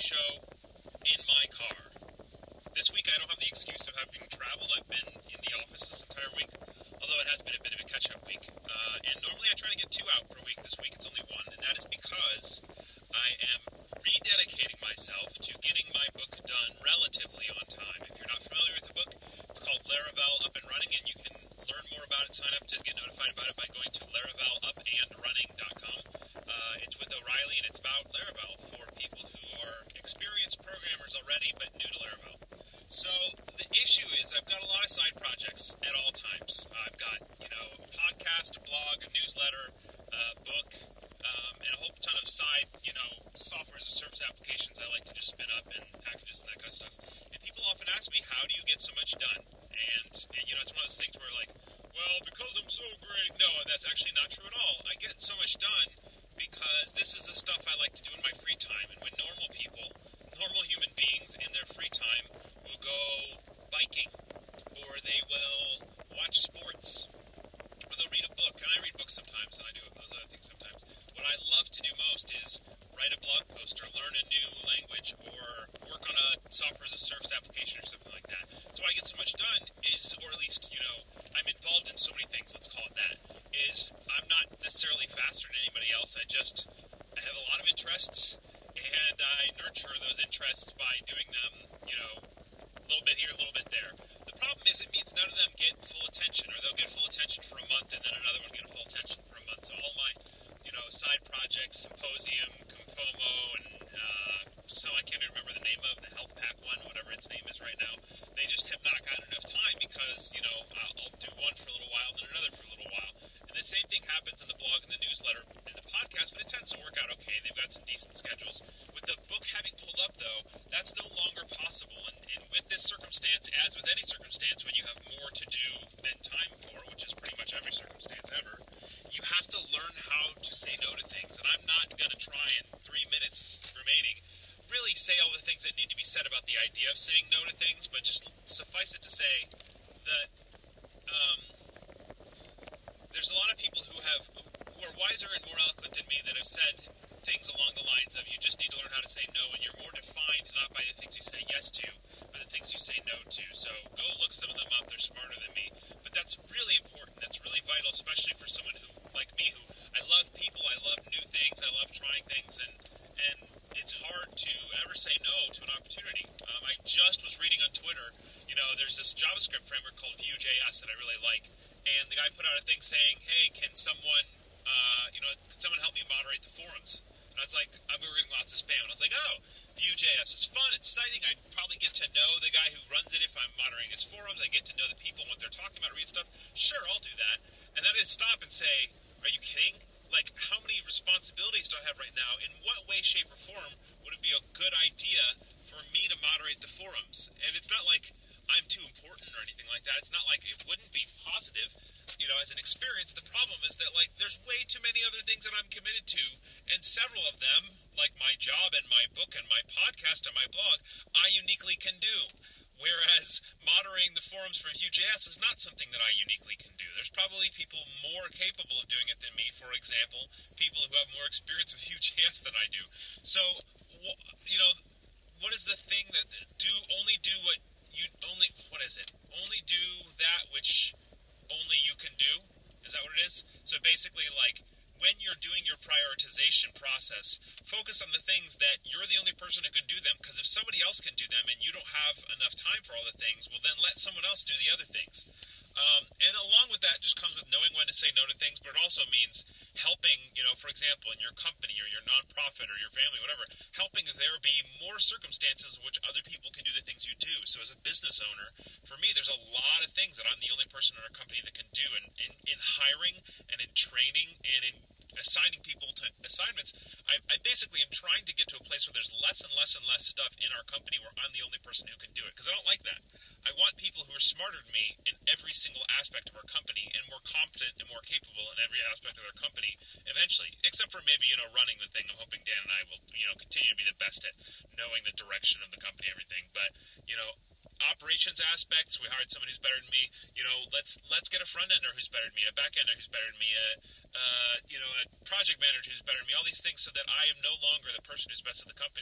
show in my car. This week I don't have the excuse of having traveled. I've been in the office this entire week, although it has been a bit of a catch-up week. And normally I try to get 2 out per week. This week it's only 1, and that is because I am rededicating myself to getting my book done relatively on time. If you're not familiar with the book, it's called Laravel Up and Running, and you can learn more about it, sign up to get notified about it by going to laravelupandrunning.com. It's with O'Reilly, and it's about Laravel for people who are experienced programmers already, but new to Laravel. So the issue is I've got a lot of side projects at all times. I've got, a podcast, a blog, a newsletter, a book, and a whole ton of side, software as a service applications I like to just spin up and packages and that kind of stuff. And people often ask me, how do you get so much done? And it's one of those things where well, because I'm so great. No, that's actually not true at all. I get so much done because this is the stuff I like to do in my free time. And when normal people, normal human beings in their free time will go biking, or they will watch sports, or they'll read a book. And I read books sometimes, and I do those other things sometimes. What I love to do most is write a blog post, or learn a new language, or work on a software as a service application or something like that. So why I get so much done is, or at least, I'm involved in so many things, let's call it that, is I'm not necessarily faster than anybody else. I have a lot of interests, and I nurture those interests by doing them, a little bit here, a little bit there. The problem is it means none of them get full attention, or they'll get full attention for a month, and then another one get full attention for a month. So all my, side projects, Symposium, Confomo, and so I can't even remember the name of the Health Pack one, whatever its name is right now. They just have not gotten enough time because, I'll do one for a little while, then another for a little while. And the same thing happens in the blog and the newsletter and the podcast, but it tends to work out okay. They've got some decent schedules. With the book having pulled up, though, that's no longer possible. And with this circumstance, as with any circumstance, when you have more to do than time for, which is pretty much every circumstance ever, you have to learn how to say no to things. And I'm not going to try in 3 minutes remaining really say all the things that need to be said about the idea of saying no to things, but just suffice it to say that there's a lot of people who are wiser and more eloquent than me that have said things along the lines of, you just need to learn how to say no, and you're more defined not by the things you say yes to, but the things you say no to. So go look some of them up. They're smarter than me. But that's really important. That's really vital, especially for someone who, like me, who I love people, I love new things, I love trying things, and it's hard to ever say no to an opportunity. I just was reading on Twitter, there's this JavaScript framework called Vue.js that I really like, and the guy put out a thing saying, hey, can someone help me moderate the forums? And I was like, we were getting lots of spam, and I was like, oh, Vue.js is fun, it's exciting, I probably get to know the guy who runs it if I'm moderating his forums, I get to know the people and what they're talking about, read stuff, sure, I'll do that. And then I'd stop and say, are you kidding? How many responsibilities do I have right now? In what way, shape, or form would it be a good idea for me to moderate the forums? And it's not like I'm too important or anything like that. It's not like it wouldn't be positive, as an experience. The problem is that, there's way too many other things that I'm committed to, and several of them, like my job and my book and my podcast and my blog, I uniquely can do. Whereas moderating the forums for Vue.js is not something that I uniquely can do. There's probably people more capable of doing it than me. For example, people who have more experience with Vue.js than I do. So, what is the thing that only do that which only you can do? Is that what it is? So basically, when you're doing your prioritization process, focus on the things that you're the only person who can do them, because if somebody else can do them and you don't have enough time for all the things, well, then let someone else do the other things. And along with that just comes with knowing when to say no to things, but it also means helping, for example, in your company or your nonprofit or your family, whatever, helping there be more circumstances in which other people can do the things you do. So as a business owner, for me, there's a lot of things that I'm the only person in our company that can do. And in hiring and in training and in assigning people to assignments, I basically am trying to get to a place where there's less and less and less stuff in our company where I'm the only person who can do it, because I don't like that. I want people who are smarter than me in every single aspect of our company and more competent and more capable in every aspect of our company eventually, except for maybe, running the thing. I'm hoping Dan and I will, continue to be the best at knowing the direction of the company and everything. But, operations aspects, we hired someone who's better than me. Let's get a front-ender who's better than me, a back-ender who's better than me, a project manager who's better than me, all these things, so that I am no longer the person who's best at the company.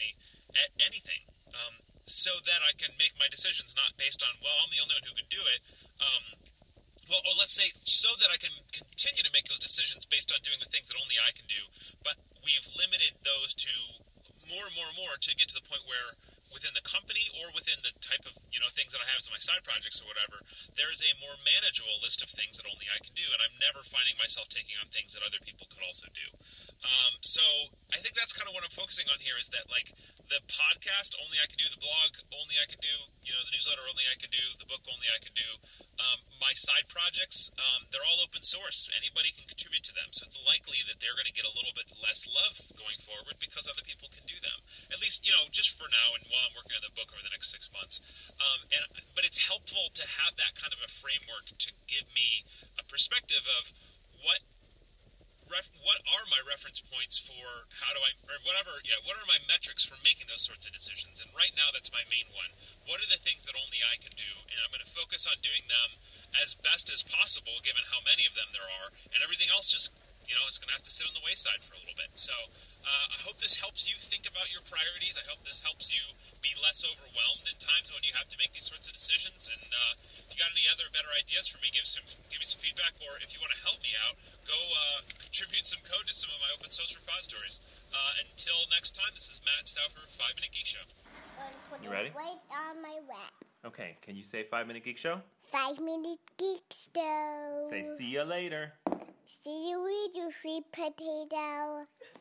anything, so that I can make my decisions not based on, well, I'm the only one who could do it. Or let's say, so that I can continue to make those decisions based on doing the things that only I can do, but we've limited those to more and more and more to get to the point where within the company or within the type of, things that I have as my side projects or whatever, there's a more manageable list of things that only I can do, and I'm never finding myself taking on things that other people could also do. So I think that's kind of what I'm focusing on here, is that, like, the podcast, only I can do; the blog, only I can do; the newsletter, only I can do; the book, only I can do. My side projects, they're all open source. Anybody can contribute to them, so it's likely that they're going to get a little bit less love going forward because other people can do them. At least, just for now, and while I'm working on the book over the next 6 months. But it's helpful to have that kind of a framework to give me a perspective of what are my reference points for what are my metrics for making those sorts of decisions? And right now, that's my main one. What are the things that only I can do? And I'm going to focus on doing them as best as possible, given how many of them there are, and everything else just, it's going to have to sit on the wayside for a little bit. So I hope this helps you think about your priorities. I hope this helps you be less overwhelmed in times when you have to make these sorts of decisions. And if you got any other better ideas for me, give me some feedback, or if you want to help me out, go contribute some code to some of my open source repositories. Until next time, this is Matt Stauffer, 5 Minute Geek Show. You ready? Right on my lap. Okay, can you say 5 Minute Geek Show? 5 Minute Geek Show. Say see ya later. See you later, sweet potato.